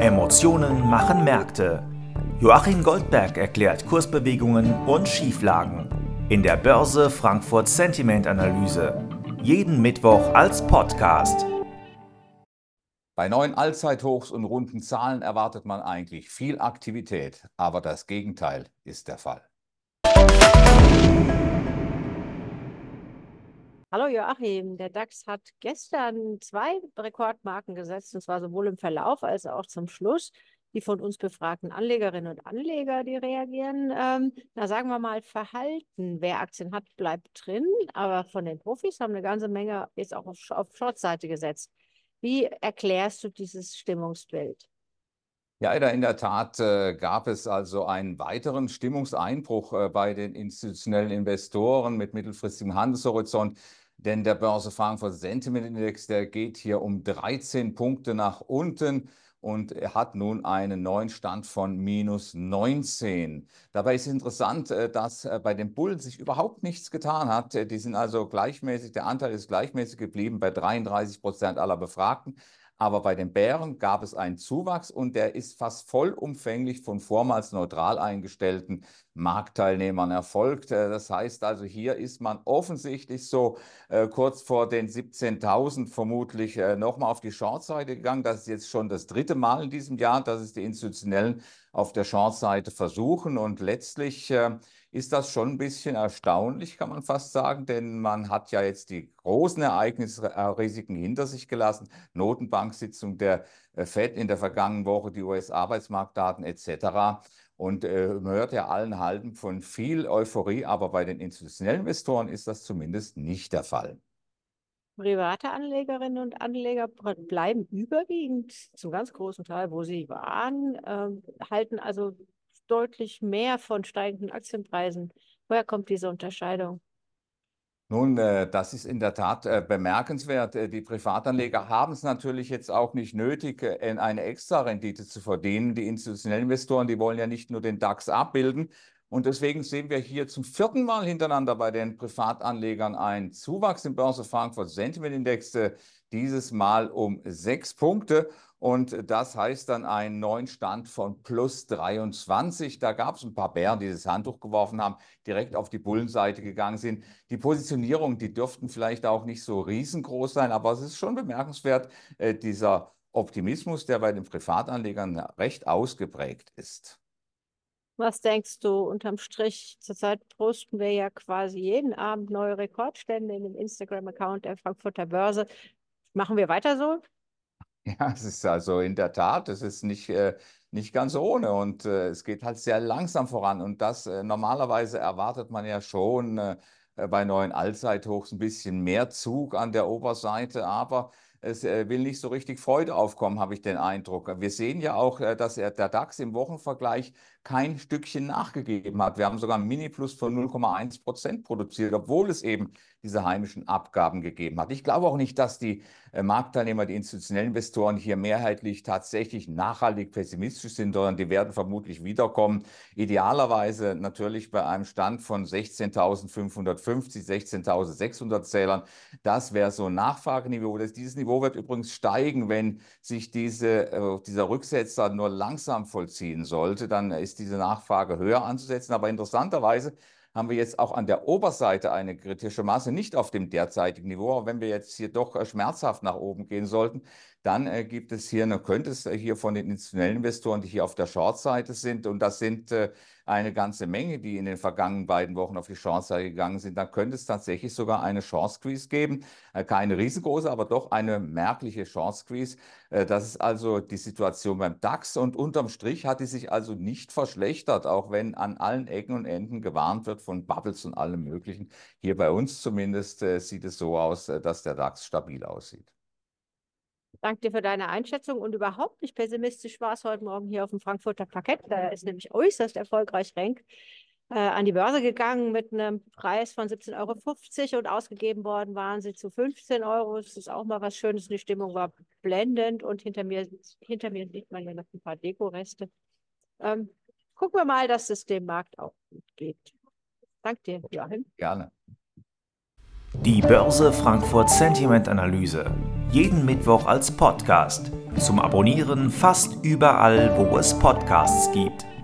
Emotionen machen Märkte. Joachim Goldberg erklärt Kursbewegungen und Schieflagen in der Börse Frankfurt Sentiment Analyse. Jeden Mittwoch als Podcast. Bei neuen Allzeithochs und runden Zahlen erwartet man eigentlich viel Aktivität, aber das Gegenteil ist der Fall. Hallo Joachim, der DAX hat gestern 2 Rekordmarken gesetzt, und zwar sowohl im Verlauf als auch zum Schluss. Die von uns befragten Anlegerinnen und Anleger, die reagieren, sagen wir mal, verhalten. Wer Aktien hat, bleibt drin, aber von den Profis haben eine ganze Menge jetzt auch auf Short-Seite gesetzt. Wie erklärst du dieses Stimmungsbild? Ja, in der Tat gab es also einen weiteren Stimmungseinbruch bei den institutionellen Investoren mit mittelfristigem Handelshorizont, denn der Börse Frankfurt Sentiment Index, der geht hier um 13 Punkte nach unten und er hat nun einen neuen Stand von -19. Dabei ist interessant, dass bei den Bullen sich überhaupt nichts getan hat. Die sind also gleichmäßig, der Anteil ist gleichmäßig geblieben bei 33% aller Befragten. Aber bei den Bären gab es einen Zuwachs und der ist fast vollumfänglich von vormals neutral eingestellten Marktteilnehmern erfolgt. Das heißt also, hier ist man offensichtlich so kurz vor den 17.000 vermutlich nochmal auf die Short-Seite gegangen. Das ist jetzt schon das 3. Mal in diesem Jahr, dass es die Institutionellen auf der Short-Seite versuchen. Und letztlich ist das schon ein bisschen erstaunlich, kann man fast sagen, denn man hat ja jetzt die großen Ereignisrisiken hinter sich gelassen. Notenbanksitzung der Fed in der vergangenen Woche, die US-Arbeitsmarktdaten etc. Und man hört ja allen halben von viel Euphorie, aber bei den institutionellen Investoren ist das zumindest nicht der Fall. Private Anlegerinnen und Anleger bleiben überwiegend zum ganz großen Teil, wo sie waren, halten also deutlich mehr von steigenden Aktienpreisen. Woher kommt diese Unterscheidung? Nun, das ist in der Tat bemerkenswert. Die Privatanleger haben es natürlich jetzt auch nicht nötig, eine Extra-Rendite zu verdienen. Die institutionellen Investoren, die wollen ja nicht nur den DAX abbilden. Und deswegen sehen wir hier zum 4. Mal hintereinander bei den Privatanlegern einen Zuwachs im Börse Frankfurt Sentiment Index, dieses Mal um 6 Punkte. Und das heißt dann einen neuen Stand von +23. Da gab es ein paar Bären, die das Handtuch geworfen haben, direkt auf die Bullenseite gegangen sind. Die Positionierung, die dürften vielleicht auch nicht so riesengroß sein, aber es ist schon bemerkenswert, dieser Optimismus, der bei den Privatanlegern recht ausgeprägt ist. Was denkst du unterm Strich? Zurzeit posten wir ja quasi jeden Abend neue Rekordstände in dem Instagram-Account der Frankfurter Börse. Machen wir weiter so? Ja, es ist also in der Tat, es ist nicht ganz ohne und es geht halt sehr langsam voran und das normalerweise erwartet man ja schon bei neuen Allzeithochs ein bisschen mehr Zug an der Oberseite, aber es will nicht so richtig Freude aufkommen, habe ich den Eindruck. Wir sehen ja auch, dass der DAX im Wochenvergleich kein Stückchen nachgegeben hat. Wir haben sogar einen Mini-Plus von 0,1% produziert, obwohl es eben diese heimischen Abgaben gegeben hat. Ich glaube auch nicht, dass die Marktteilnehmer, die institutionellen Investoren hier mehrheitlich tatsächlich nachhaltig pessimistisch sind, sondern die werden vermutlich wiederkommen. Idealerweise natürlich bei einem Stand von 16.550, 16.600 Zählern. Das wäre so ein Nachfrageniveau. Dieses Niveau wird übrigens steigen, wenn sich dieser Rücksetzer nur langsam vollziehen sollte. Dann ist diese Nachfrage höher anzusetzen. Aber interessanterweise haben wir jetzt auch an der Oberseite eine kritische Masse, nicht auf dem derzeitigen Niveau. Aber wenn wir jetzt hier doch schmerzhaft nach oben gehen sollten, dann könnte es hier von den institutionellen Investoren, die hier auf der Short-Seite sind, und das sind eine ganze Menge, die in den vergangenen beiden Wochen auf die Short-Seite gegangen sind, dann könnte es tatsächlich sogar eine Short-Squeeze geben. Keine riesengroße, aber doch eine merkliche Short-Squeeze. Das ist also die Situation beim DAX und unterm Strich hat die sich also nicht verschlechtert, auch wenn an allen Ecken und Enden gewarnt wird von Bubbles und allem Möglichen. Hier bei uns zumindest sieht es so aus, dass der DAX stabil aussieht. Danke dir für deine Einschätzung und überhaupt nicht pessimistisch war es heute Morgen hier auf dem Frankfurter Parkett. Da ist nämlich äußerst erfolgreich Renk an die Börse gegangen mit einem Preis von 17,50 € und ausgegeben worden waren sie zu 15 €. Das ist auch mal was Schönes. Die Stimmung war blendend und hinter mir sieht man ja noch ein paar Dekoreste. Gucken wir mal, dass es dem Markt auch gut geht. Danke dir, Joachim. Gerne. Die Börse Frankfurt Sentiment Analyse. Jeden Mittwoch als Podcast. Zum Abonnieren fast überall, wo es Podcasts gibt.